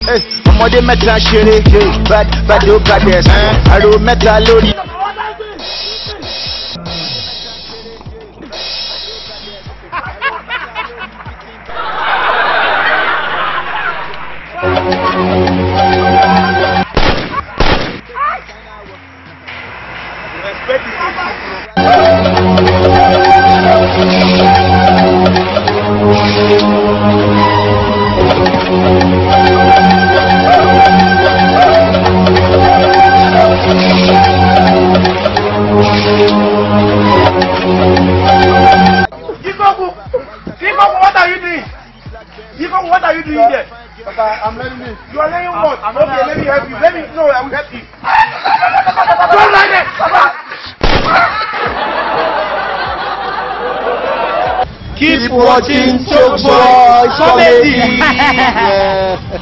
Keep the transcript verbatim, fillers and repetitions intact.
ọmọdé mẹ́ta ṣeré bad bad ó bàdẹ̀ sàn àrò mẹ́ta lórí. What are you doing? Yikoku, what are you doing here? Papa, I'm learning this. You are learning what? Okay, let me help you. Let me know, I will help you. Don't like it, Papa. Keep watching Choke Boy Comedy. Yeah.